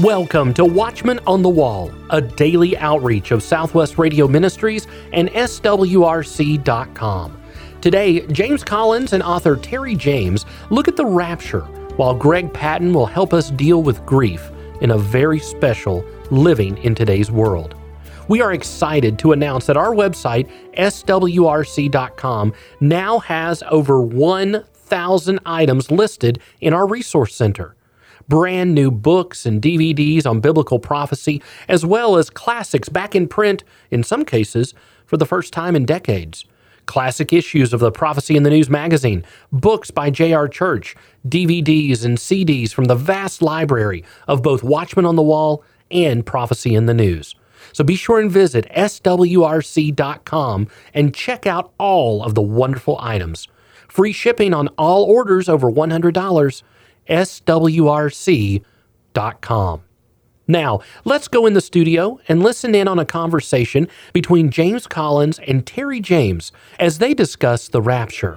Welcome to Watchman on the Wall, a daily outreach of Southwest Radio Ministries and SWRC.com. Today, James Collins and author Terry James look at the rapture, while Greg Patton will help us deal with grief in a very special Living in Today's World. We are excited to announce that our website, SWRC.com, now has over 1,000 items listed in our resource center. Brand new books and DVDs on biblical prophecy, as well as classics back in print, in some cases, for the first time in decades. Classic issues of the Prophecy in the News magazine, books by J.R. Church, DVDs and CDs from the vast library of both Watchman on the Wall and Prophecy in the News. So be sure and visit SWRC.com and check out all of the wonderful items. Free shipping on all orders over $100. SWRC.com. Now, let's go in the studio and listen in on a conversation between James Collins and Terry James as they discuss the rapture.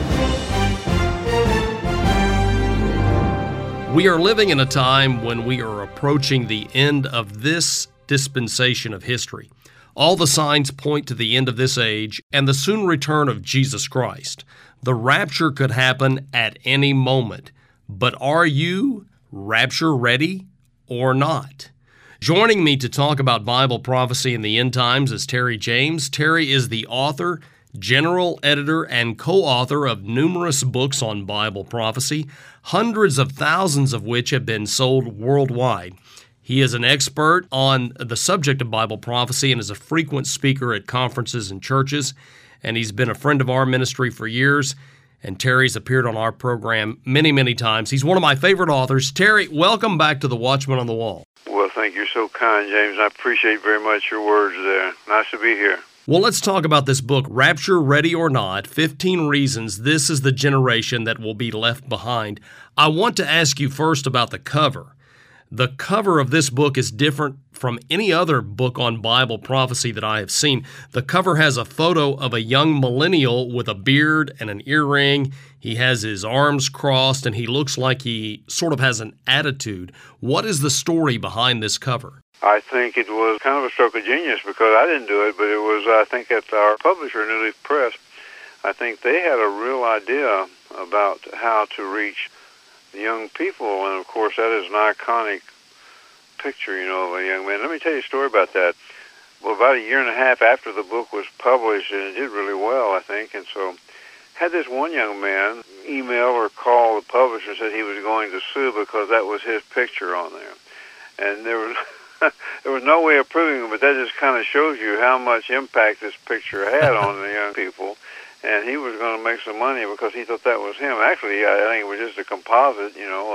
We are living in a time when we are approaching the end of this dispensation of history. All the signs point to the end of this age and the soon return of Jesus Christ. The rapture could happen at any moment. But are you rapture ready or not? Joining me to talk about Bible prophecy in the end times is Terry James. Terry is the author, general editor, and co-author of numerous books on Bible prophecy, hundreds of thousands of which have been sold worldwide. He is an expert on the subject of Bible prophecy and is a frequent speaker at conferences and churches, and he's been a friend of our ministry for years. And Terry's appeared on our program many, many times. He's one of my favorite authors. Terry, welcome back to the Watchman on the Wall. Well, thank you. So kind, James. I appreciate very much your words there. Nice to be here. Well, let's talk about this book, Rapture Ready or Not, 15 Reasons This is the Generation That Will Be Left Behind. I want to ask you first about the cover. The cover of this book is different from any other book on Bible prophecy that I have seen. The cover has a photo of a young millennial with a beard and an earring. He has his arms crossed, and he looks like he sort of has an attitude. What is the story behind this cover? I think it was kind of a stroke of genius because I didn't do it, but it was, I think, at our publisher, New Leaf Press. I think they had a real idea about how to reach the young people, and of course that is an iconic picture, of a young man. Let me tell you a story about that. Well, about a year and a half after the book was published, and it did really well, I think, and so had this one young man email or call the publisher and said he was going to sue because that was his picture on there. And there was there was no way of proving it, but that just kind of shows you how much impact this picture had on the young people. And he was going to make some money because he thought that was him. Actually, I think it was just a composite,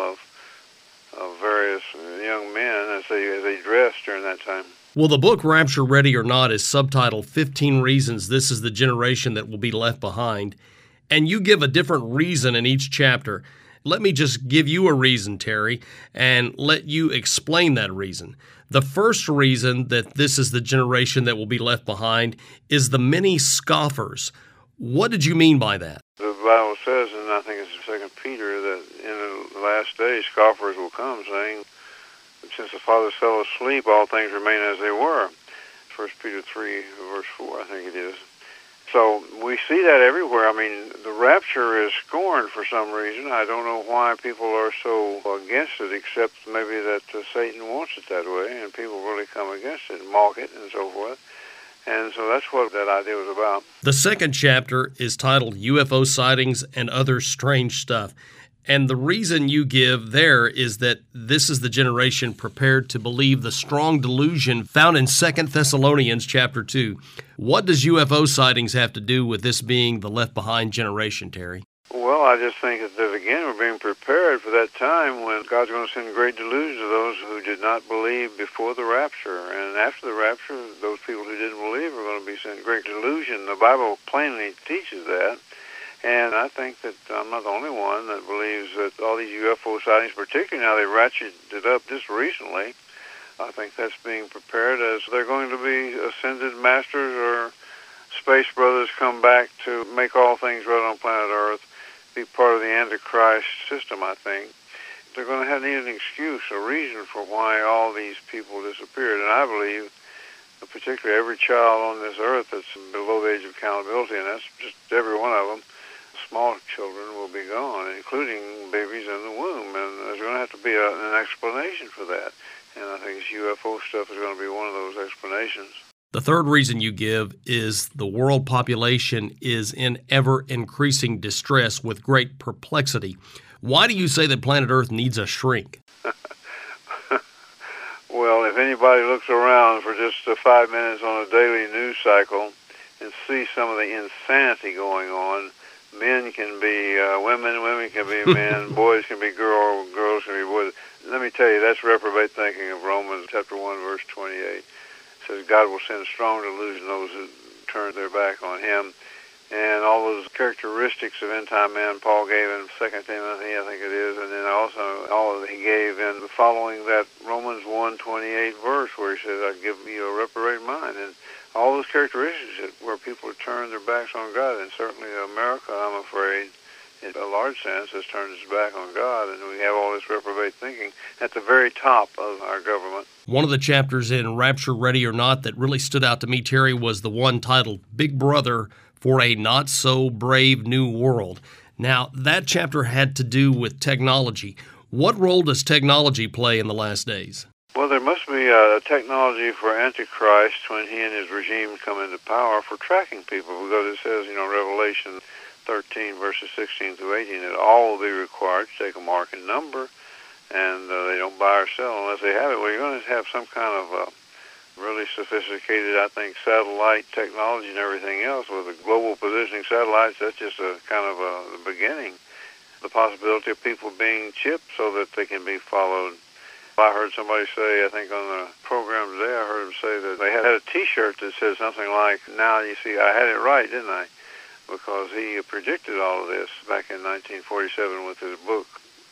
of various young men as they dressed during that time. Well, the book Rapture Ready or Not is subtitled 15 Reasons This is the Generation That Will Be Left Behind. And you give a different reason in each chapter. Let me just give you a reason, Terry, and let you explain that reason. The first reason that this is the generation that will be left behind is the many scoffers. What did you mean by that? The Bible says, and I think it's in 2 Peter, that in the last days scoffers will come, saying, since the fathers fell asleep, all things remain as they were. 1 Peter 3, verse 4, I think it is. So we see that everywhere. I mean, the rapture is scorned for some reason. I don't know why people are so against it, except maybe that Satan wants it that way, and people really come against it and mock it and so forth. And so that's what that idea was about. The second chapter is titled UFO Sightings and Other Strange Stuff. And the reason you give there is that this is the generation prepared to believe the strong delusion found in 2 Thessalonians chapter 2. What does UFO sightings have to do with this being the left-behind generation, Terry? Well, I just think that, again, we're being prepared for that time when God's going to send great delusion to those who did not believe before the rapture. And after the rapture, those people who didn't believe are going to be sent great delusion. The Bible plainly teaches that. And I think that I'm not the only one that believes that all these UFO sightings, particularly now they ratcheted up just recently, I think that's being prepared as they're going to be ascended masters or space brothers come back to make all things right on planet Earth, be part of the Antichrist system, I think. they're going to need an excuse, a reason for why all these people disappeared. And I believe, particularly every child on this earth that's below the age of accountability, and that's just every one of them, small children will be gone, including babies in the womb. And there's going to have to be an explanation for that. And I think this UFO stuff is going to be one of those explanations. The third reason you give is the world population is in ever-increasing distress with great perplexity. Why do you say that planet Earth needs a shrink? Well, if anybody looks around for just 5 minutes on a daily news cycle and sees some of the insanity going on, men can be women, women can be men, boys can be girls can be boys. Let me tell you, that's reprobate thinking of Romans chapter 1, verse 28. It says God will send strong delusion those who turn their back on him. And all those characteristics of end-time man Paul gave in 2 Timothy, I think it is, and then also all that he gave in following that Romans 1:28 verse where he says, I give you a reprobate mind. And all those characteristics where people have turned their backs on God, and certainly America, I'm afraid, in a large sense, has turned its back on God, and we have all this reprobate thinking at the very top of our government. One of the chapters in Rapture Ready or Not that really stood out to me, Terry, was the one titled Big Brother for a Not-So-Brave New World. Now, that chapter had to do with technology. What role does technology play in the last days? Well, there must be a technology for Antichrist when he and his regime come into power for tracking people, because it says, Revelation 13, verses 16 through 18, that all will be required to take a mark and number, and they don't buy or sell unless they have it. Well, you're going to have some kind of really sophisticated, I think, satellite technology and everything else with the global positioning satellites. That's just a kind of the beginning. The possibility of people being chipped so that they can be followed. I heard somebody say, I think on the program today, I heard them say that they had a T-shirt that said something like, now you see, I had it right, didn't I? Because he predicted all of this back in 1947 with his book,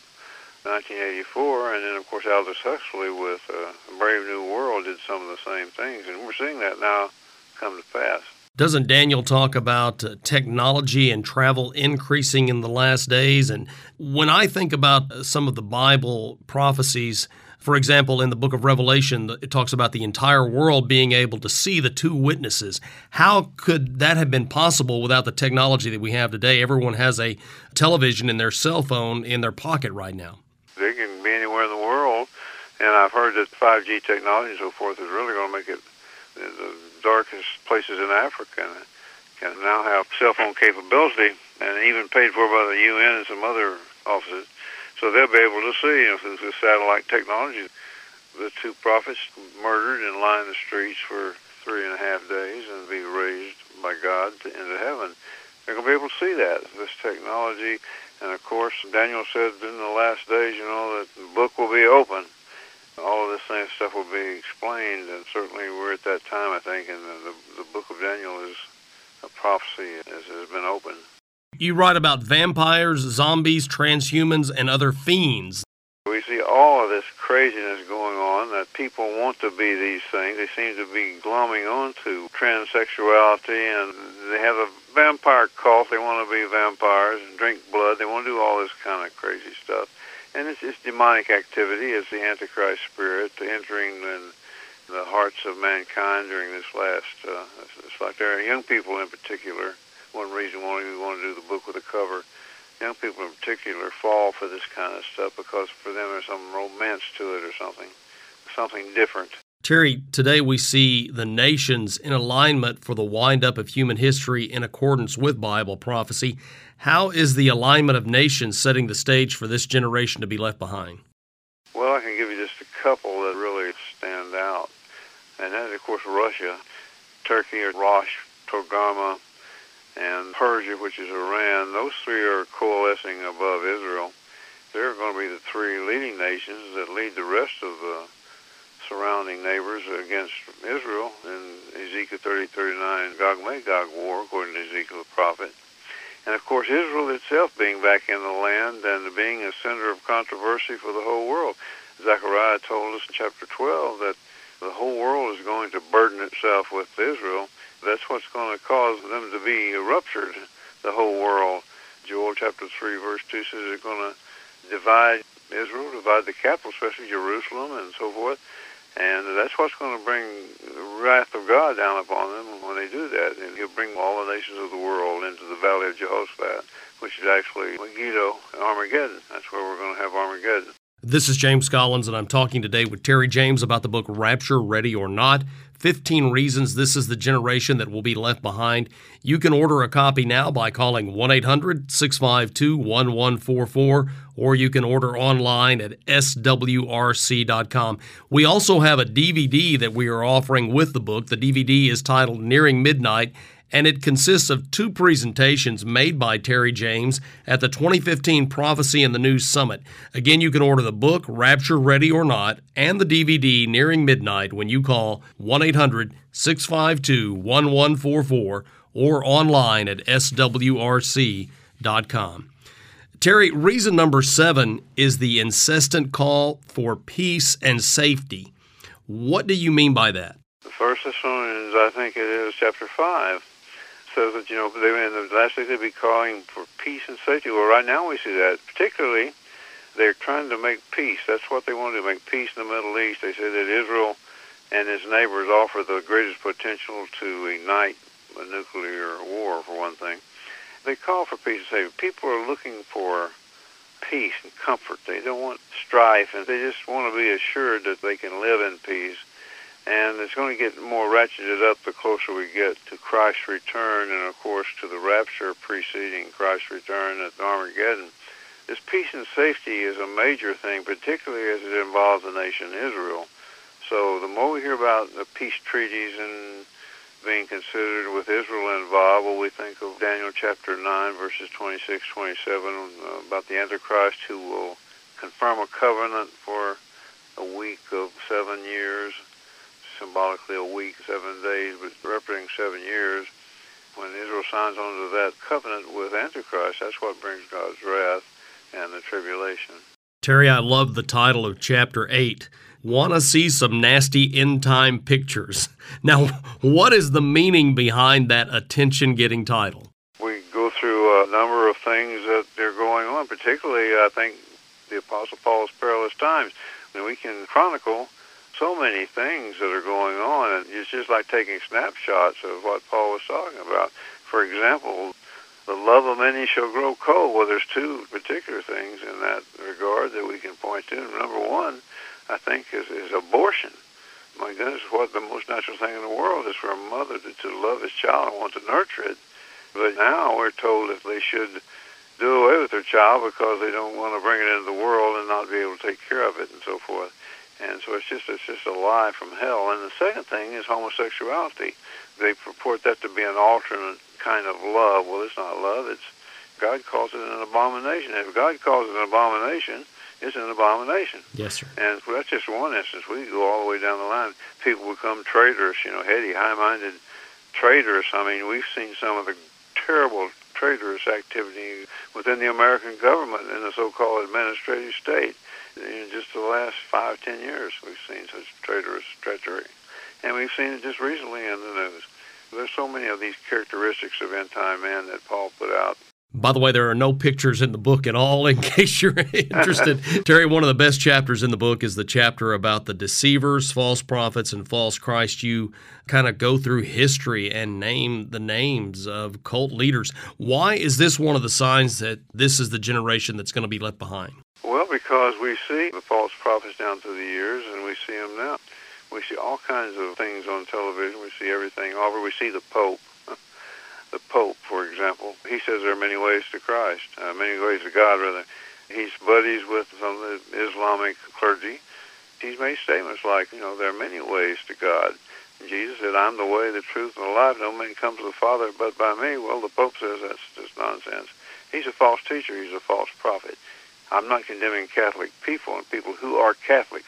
1984, and then, of course, Aldous Huxley with A Brave New World did some of the same things, and we're seeing that now come to pass. Doesn't Daniel talk about technology and travel increasing in the last days? And when I think about some of the Bible prophecies, for example, in the book of Revelation, it talks about the entire world being able to see the two witnesses. How could that have been possible without the technology that we have today? Everyone has a television in their cell phone in their pocket right now. They can be anywhere in the world, and I've heard that 5G technology and so forth is really going to make it the darkest places in Africa can now have cell phone capability, and even paid for by the UN and some other offices. So they'll be able to see, through satellite technology, the two prophets murdered and lie in the streets for 3.5 days and be raised by God into heaven. They're going to be able to see that, this technology. And, of course, Daniel said in the last days, that the book will be open. All of this same stuff will be explained, and certainly we're at that time, I think, and the book of Daniel is a prophecy as has been opened. You write about vampires, zombies, transhumans, and other fiends. We see all of this craziness going on, that people want to be these things. They seem to be glomming onto transsexuality, and they have a vampire cult. They want to be vampires and drink blood. They want to do all this kind of crazy stuff. And it's demonic activity. It's the Antichrist spirit entering in the hearts of mankind during this last, it's like there are young people in particular. One reason why we want to do the book with a cover. Young people in particular fall for this kind of stuff because for them there's some romance to it or something different. Terry, today we see the nations in alignment for the wind-up of human history in accordance with Bible prophecy. How is the alignment of nations setting the stage for this generation to be left behind? Well, I can give you just a couple that really stand out. And that is, of course, Russia, Turkey, or Rosh, Togarmah, and Persia, which is Iran. Those three are coalescing above Israel. They're going to be the three leading nations that lead the rest of the surrounding neighbors against Israel in Ezekiel 30:39 Gog-Magog war, according to Ezekiel the prophet. And of course, Israel itself being back in the land and being a center of controversy for the whole world. Zechariah told us in chapter 12 that the whole world is going to burden itself with Israel. That's what's going to cause them to be ruptured, the whole world. Joel chapter 3 verse 2 says they're going to divide Israel, divide the capital, especially Jerusalem and so forth. And that's what's going to bring the wrath of God down upon them when they do that. And he'll bring all the nations of the world into the valley of Jehoshaphat, which is actually Megiddo, Armageddon. That's where we're going to have Armageddon. This is James Collins, and I'm talking today with Terry James about the book Rapture, Ready or Not, 15 Reasons This is the Generation That Will Be Left Behind. You can order a copy now by calling 1-800-652-1144, or you can order online at swrc.com. We also have a DVD that we are offering with the book. The DVD is titled Nearing Midnight, and it consists of 2 presentations made by Terry James at the 2015 Prophecy in the News Summit. Again, you can order the book, Rapture, Ready or Not, and the DVD, Nearing Midnight, when you call 1-800-652-1144 or online at swrc.com. Terry, reason number 7 is the incessant call for peace and safety. What do you mean by that? The First Thessalonians, I think it is, chapter 5. Says that, they in the last days they'll be calling for peace and safety. Well, right now we see that. Particularly, they're trying to make peace. That's what they want to do, make peace in the Middle East. They say that Israel and its neighbors offer the greatest potential to ignite a nuclear war, for one thing. They call for peace and safety. People are looking for peace and comfort. They don't want strife, and they just want to be assured that they can live in peace. And it's going to get more ratcheted up the closer we get to Christ's return and, of course, to the rapture preceding Christ's return at Armageddon. This peace and safety is a major thing, particularly as it involves the nation Israel. So the more we hear about the peace treaties and being considered with Israel involved, well, we think of Daniel chapter 9, verses 26, 27, about the Antichrist who will confirm a covenant for a week of 7 years. Symbolically a week, 7 days, but representing 7 years. When Israel signs onto that covenant with Antichrist, that's what brings God's wrath and the tribulation. Terry, I love the title of chapter 8. Want to see some nasty end-time pictures. Now, what is the meaning behind that attention-getting title? We go through a number of things that are going on, particularly, I think, the Apostle Paul's perilous times. And we can chronicle so many things that are going on, and it's just like taking snapshots of what Paul was talking about. For example, the love of many shall grow cold. Well, there's 2 particular things in that regard that we can point to. Number 1, I think, is abortion. My goodness, what the most natural thing in the world is for a mother to love his child and want to nurture it. But now we're told that they should do away with their child because they don't want to bring it into the world and not be able to take care of it and so forth. And so it's just a lie from hell. And the second thing is homosexuality. They purport that to be an alternate kind of love. Well, it's not love. God calls it an abomination. If God calls it an abomination, it's an abomination. Yes, sir. And that's just one instance. We go all the way down the line. People become traitorous, heady, high-minded traitorous. I mean, we've seen some of the terrible traitorous activity within the American government in the so-called administrative state. In just the last 5-10 years, we've seen such traitorous treachery. And we've seen it just recently in the news. There's so many of these characteristics of end-time men that Paul put out. By the way, there are no pictures in the book at all, in case you're interested. Terry, one of the best chapters in the book is the chapter about the deceivers, false prophets, and false Christ. You kind of go through history and name the names of cult leaders. Why is this one of the signs that this is the generation that's going to be left behind? Well, because we see the false prophets down through the years, and we see them now. We see all kinds of things on television. We see everything over. We see the Pope. The Pope, for example, he says there are many ways to Christ, many ways to God, rather. He's buddies with some of the Islamic clergy. He's made statements like, there are many ways to God. And Jesus said, I'm the way, the truth, and the life. No man comes to the Father but by me. Well, the Pope says that's just nonsense. He's a false teacher. He's a false prophet. I'm not condemning Catholic people and people who are Catholics.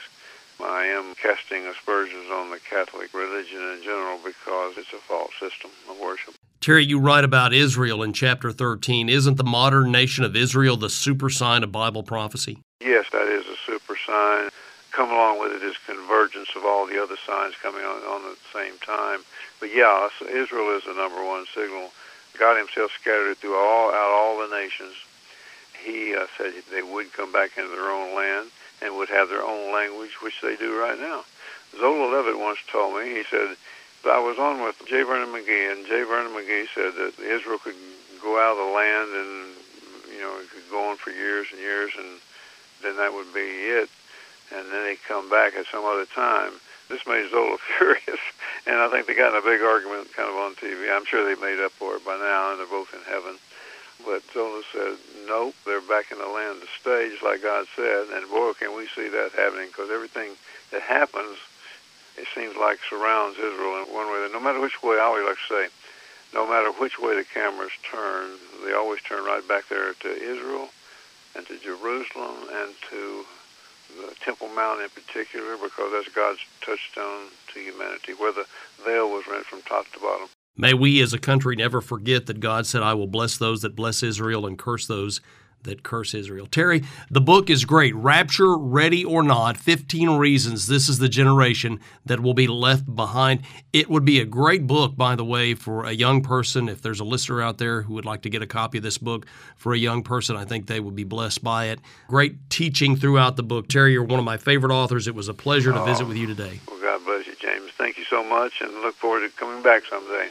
I am casting aspersions on the Catholic religion in general because it's a false system of worship. Terry, you write about Israel in chapter 13. Isn't the modern nation of Israel the super sign of Bible prophecy? Yes, that is a super sign. Come along with it is convergence of all the other signs coming on at the same time. But yeah, Israel is the number one signal. God himself scattered it through all the nations. he said they would come back into their own land and would have their own language, which they do right now. Zola Levitt once told me, he said, I was on with J. Vernon McGee, and J. Vernon McGee said that Israel could go out of the land and, it could go on for years and years, and then that would be it, and then they'd come back at some other time. This made Zola furious, and I think they got in a big argument kind of on TV. I'm sure they made up for it by now, and they're both in heaven. But Zola said, nope, they're back in the land to stay, just like God said, and boy, can we see that happening, because everything that happens, it seems like surrounds Israel in one way. No matter which way, I always like to say, no matter which way the cameras turn, they always turn right back there to Israel and to Jerusalem and to the Temple Mount in particular, because that's God's touchstone to humanity, where the veil was rent from top to bottom. May we as a country never forget that God said, I will bless those that bless Israel and curse those that curse Israel. Terry, the book is great. Rapture, Ready or Not, 15 Reasons This is the Generation That Will Be Left Behind. It would be a great book, by the way, for a young person. If there's a listener out there who would like to get a copy of this book for a young person, I think they would be blessed by it. Great teaching throughout the book. Terry, you're one of my favorite authors. It was a pleasure to visit with you today. Well, God bless you, James. Thank you so much, and look forward to coming back someday.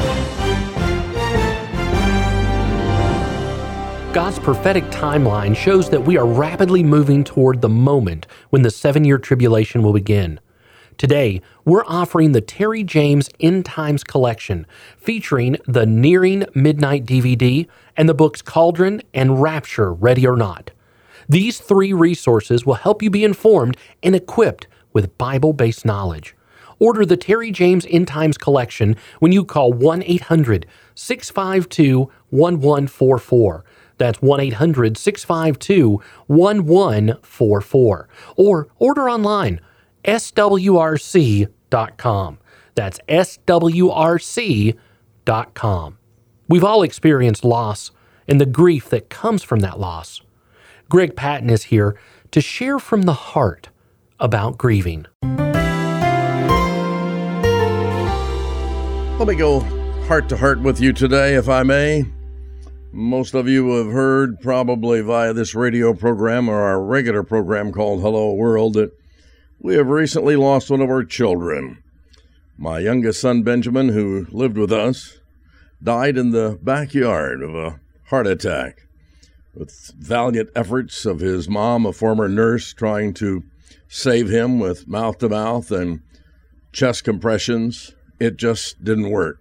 God's prophetic timeline shows that we are rapidly moving toward the moment when the 7-year tribulation will begin. Today, we're offering the Terry James End Times Collection, featuring the Nearing Midnight DVD and the books Cauldron and Rapture, Ready or Not. These 3 resources will help you be informed and equipped with Bible-based knowledge. Order the Terry James End Times Collection when you call 1-800-652-1144. That's 1-800-652-1144. Or order online, swrc.com. That's swrc.com. We've all experienced loss and the grief that comes from that loss. Greg Patton is here to share from the heart about grieving. Let me go heart to heart with you today, if I may. Most of you have heard, probably via this radio program or our regular program called Hello World, that we have recently lost one of our children. My youngest son, Benjamin, who lived with us, died in the backyard of a heart attack. With valiant efforts of his mom, a former nurse, trying to save him with mouth-to-mouth and chest compressions, it just didn't work.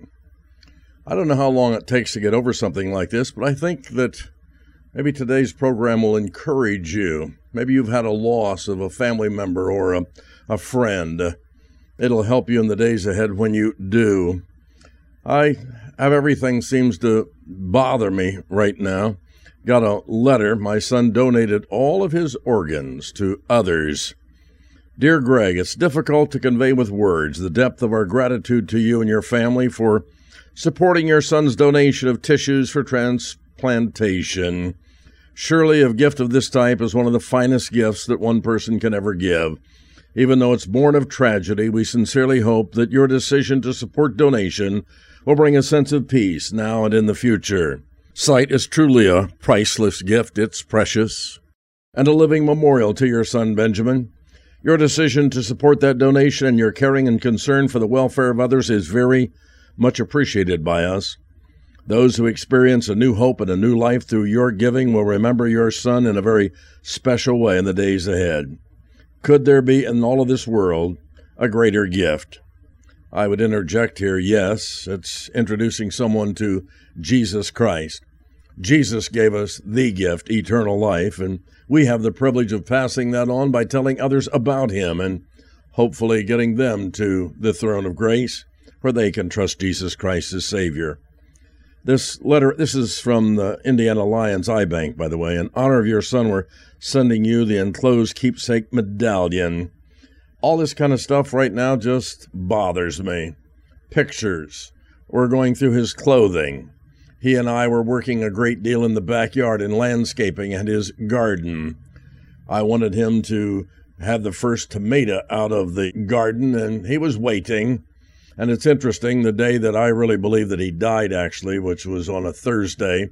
I don't know how long it takes to get over something like this, but I think that maybe today's program will encourage you. Maybe you've had a loss of a family member or a friend. It'll help you in the days ahead when you do. I have everything seems to bother me right now. Got a letter. My son donated all of his organs to others. Dear Greg, it's difficult to convey with words the depth of our gratitude to you and your family for supporting your son's donation of tissues for transplantation. Surely a gift of this type is one of the finest gifts that one person can ever give. Even though it's born of tragedy, we sincerely hope that your decision to support donation will bring a sense of peace now and in the future. Sight is truly a priceless gift. It's precious and a living memorial to your son, Benjamin. Your decision to support that donation and your caring and concern for the welfare of others is very much appreciated by us. Those who experience a new hope and a new life through your giving will remember your son in a very special way in the days ahead. Could there be in all of this world a greater gift? I would interject here, yes, it's introducing someone to Jesus Christ. Jesus gave us the gift, eternal life, and we have the privilege of passing that on by telling others about him and hopefully getting them to the throne of grace where they can trust Jesus Christ as Savior. This letter, this is from the Indiana Lions Eye Bank, by the way. In honor of your son, we're sending you the enclosed keepsake medallion. All this kind of stuff right now just bothers me. Pictures. We're going through his clothing. He and I were working a great deal in the backyard in landscaping and his garden. I wanted him to have the first tomato out of the garden, and he was waiting. And it's interesting, the day that I really believe that he died, actually, which was on a Thursday,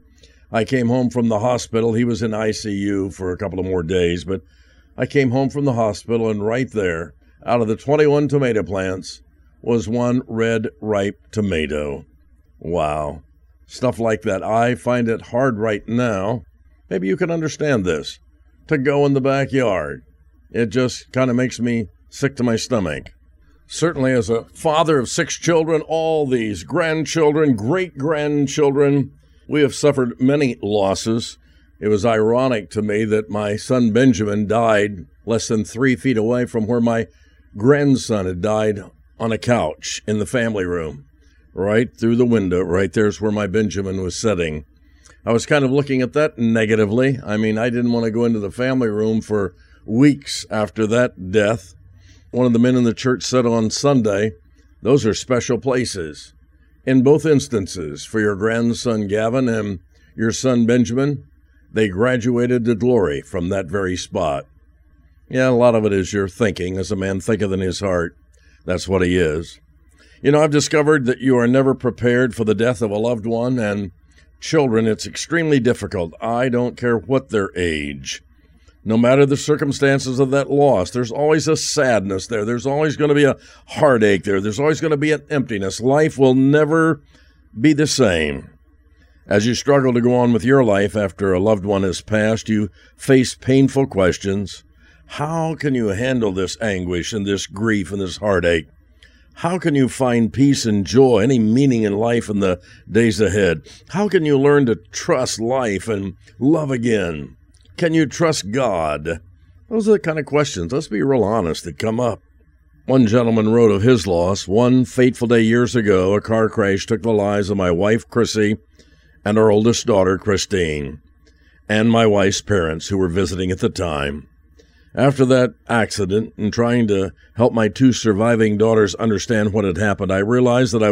I came home from the hospital. He was in ICU for a couple of more days, but I came home from the hospital, and right there, out of the 21 tomato plants, was one red, ripe tomato. Wow. Stuff like that. I find it hard right now, maybe you can understand this, to go in the backyard. It just kind of makes me sick to my stomach. Certainly as a father of 6 children, all these grandchildren, great-grandchildren, we have suffered many losses. It was ironic to me that my son Benjamin died less than 3 feet away from where my grandson had died on a couch in the family room. Right through the window, right there's where my Benjamin was sitting. I was kind of looking at that negatively. I mean, I didn't want to go into the family room for weeks after that death. One of the men in the church said on Sunday, those are special places. In both instances, for your grandson Gavin and your son Benjamin, they graduated to glory from that very spot. Yeah, a lot of it is your thinking. As a man thinketh in his heart, that's what he is. You know, I've discovered that you are never prepared for the death of a loved one, and children, it's extremely difficult. I don't care what their age. No matter the circumstances of that loss, there's always a sadness there. There's always going to be a heartache there. There's always going to be an emptiness. Life will never be the same. As you struggle to go on with your life after a loved one has passed, you face painful questions. How can you handle this anguish and this grief and this heartache? How can you find peace and joy, any meaning in life in the days ahead? How can you learn to trust life and love again? Can you trust God? Those are the kind of questions, let's be real honest, that come up. One gentleman wrote of his loss. One fateful day years ago, a car crash took the lives of my wife, Chrissy, and our oldest daughter, Christine, and my wife's parents, who were visiting at the time. After that accident, and trying to help my 2 surviving daughters understand what had happened, I realized that I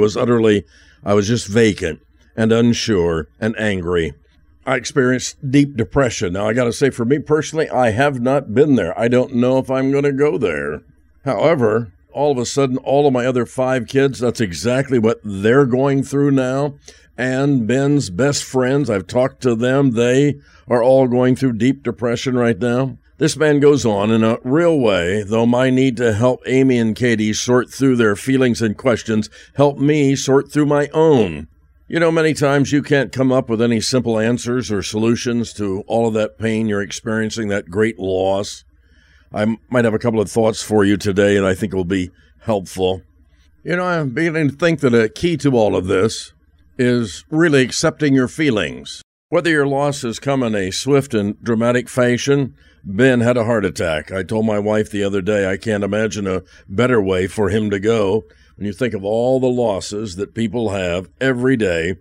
was just vacant and unsure and angry. I experienced deep depression. Now, I got to say, for me personally, I have not been there. I don't know if I'm going to go there. However, all of a sudden, all of my other 5 kids, that's exactly what they're going through now. And Ben's best friends, I've talked to them. They are all going through deep depression right now. This man goes on, in a real way, though my need to help Amy and Katie sort through their feelings and questions help me sort through my own. You know, many times you can't come up with any simple answers or solutions to all of that pain you're experiencing, that great loss. I might have a couple of thoughts for you today, and I think will be helpful. You know, I'm beginning to think that a key to all of this is really accepting your feelings. Whether your loss has come in a swift and dramatic fashion, Ben had a heart attack. I told my wife the other day I can't imagine a better way for him to go. When you think of all the losses that people have every day,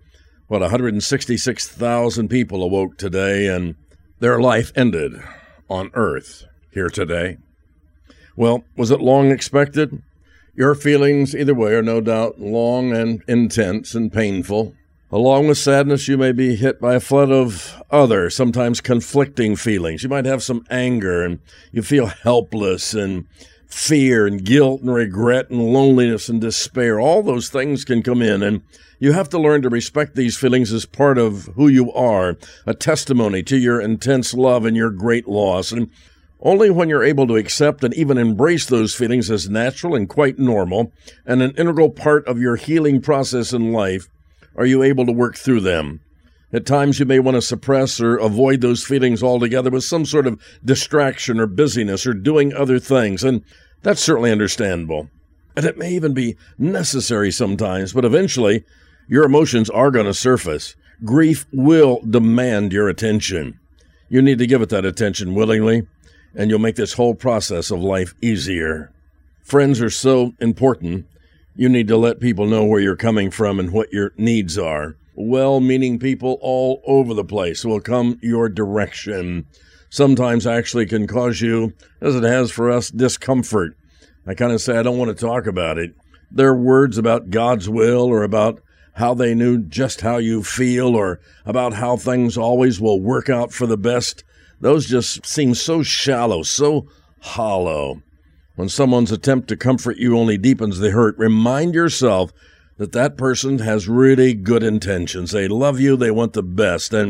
166,000 people awoke today, and their life ended on earth here today. Well, was it long expected? Your feelings, either way, are no doubt long and intense and painful. Along with sadness, you may be hit by a flood of other, sometimes conflicting feelings. You might have some anger, and you feel helpless, and fear, and guilt, and regret, and loneliness, and despair. All those things can come in, and you have to learn to respect these feelings as part of who you are, a testimony to your intense love and your great loss. And only when you're able to accept and even embrace those feelings as natural and quite normal, and an integral part of your healing process in life, are you able to work through them. At times you may want to suppress or avoid those feelings altogether with some sort of distraction or busyness or doing other things, and that's certainly understandable. And it may even be necessary sometimes, but eventually your emotions are going to surface. Grief will demand your attention. You need to give it that attention willingly, and you'll make this whole process of life easier. Friends are so important. You need to let people know where you're coming from and what your needs are. Well-meaning people all over the place will come your direction. Sometimes actually can cause you, as it has for us, discomfort. I kind of say I don't want to talk about it. Their words about God's will or about how they knew just how you feel or about how things always will work out for the best, those just seem so shallow, so hollow. When someone's attempt to comfort you only deepens the hurt, remind yourself that that person has really good intentions. They love you, they want the best, and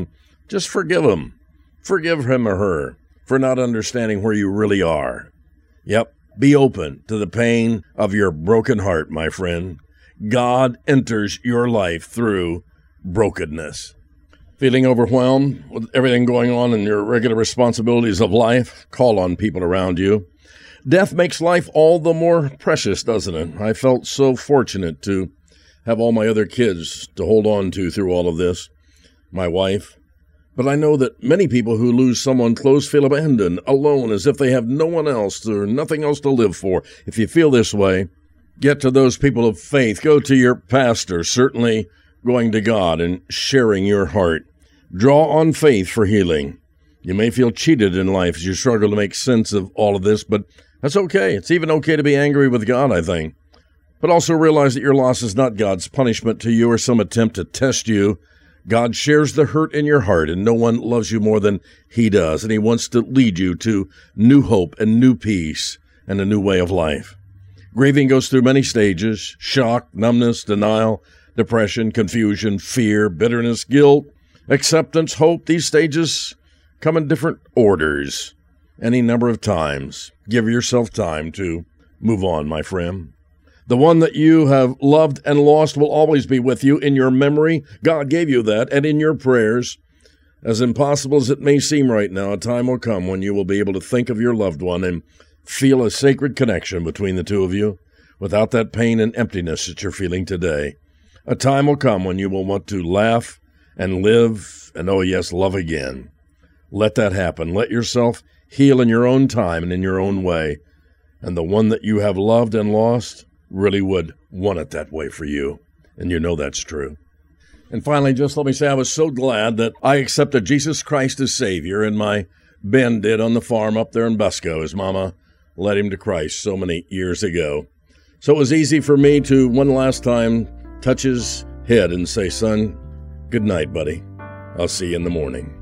just forgive them. Forgive him or her for not understanding where you really are. Yep, be open to the pain of your broken heart, my friend. God enters your life through brokenness. Feeling overwhelmed with everything going on in your regular responsibilities of life? Call on people around you. Death makes life all the more precious, doesn't it? I felt so fortunate to have all my other kids to hold on to through all of this, my wife. But I know that many people who lose someone close feel abandoned, alone, as if they have no one else or nothing else to live for. If you feel this way, get to those people of faith. Go to your pastor, certainly going to God and sharing your heart. Draw on faith for healing. You may feel cheated in life as you struggle to make sense of all of this, but that's okay. It's even okay to be angry with God, I think. But also realize that your loss is not God's punishment to you or some attempt to test you. God shares the hurt in your heart, and no one loves you more than He does, and He wants to lead you to new hope and new peace and a new way of life. Grieving goes through many stages: shock, numbness, denial, depression, confusion, fear, bitterness, guilt, acceptance, hope. These stages come in different orders. Any number of times. Give yourself time to move on, my friend. The one that you have loved and lost will always be with you in your memory. God gave you that, and in your prayers. As impossible as it may seem right now, a time will come when you will be able to think of your loved one and feel a sacred connection between the two of you without that pain and emptiness that you're feeling today. A time will come when you will want to laugh and live and, oh yes, love again. Let that happen. Let yourself heal in your own time and in your own way. And the one that you have loved and lost really would want it that way for you. And you know that's true. And finally, just let me say I was so glad that I accepted Jesus Christ as Savior, and my Ben did on the farm up there in Busco. His mama led him to Christ so many years ago. So it was easy for me to, one last time, touch his head and say, "Son, good night, buddy. I'll see you in the morning."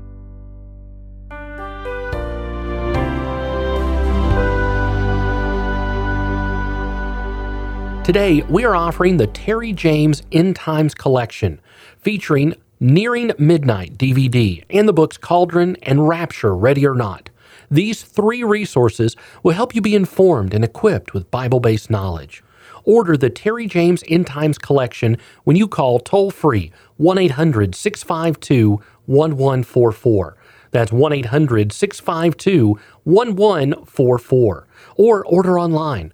Today, we are offering the Terry James End Times Collection, featuring Nearing Midnight DVD and the books Cauldron and Rapture, Ready or Not. These 3 resources will help you be informed and equipped with Bible-based knowledge. Order the Terry James End Times Collection when you call toll-free 1-800-652-1144. That's 1-800-652-1144. Or order online,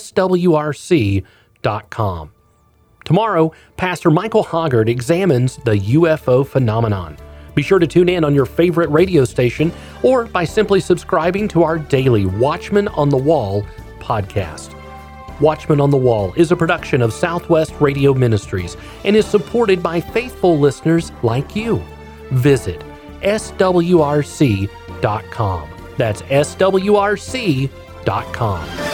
swrc.com. Tomorrow, Pastor Michael Hoggard examines the UFO phenomenon. Be sure to tune in on your favorite radio station or by simply subscribing to our daily Watchman on the Wall podcast. Watchman on the Wall is a production of Southwest Radio Ministries and is supported by faithful listeners like you. Visit swrc.com. That's swrc.com.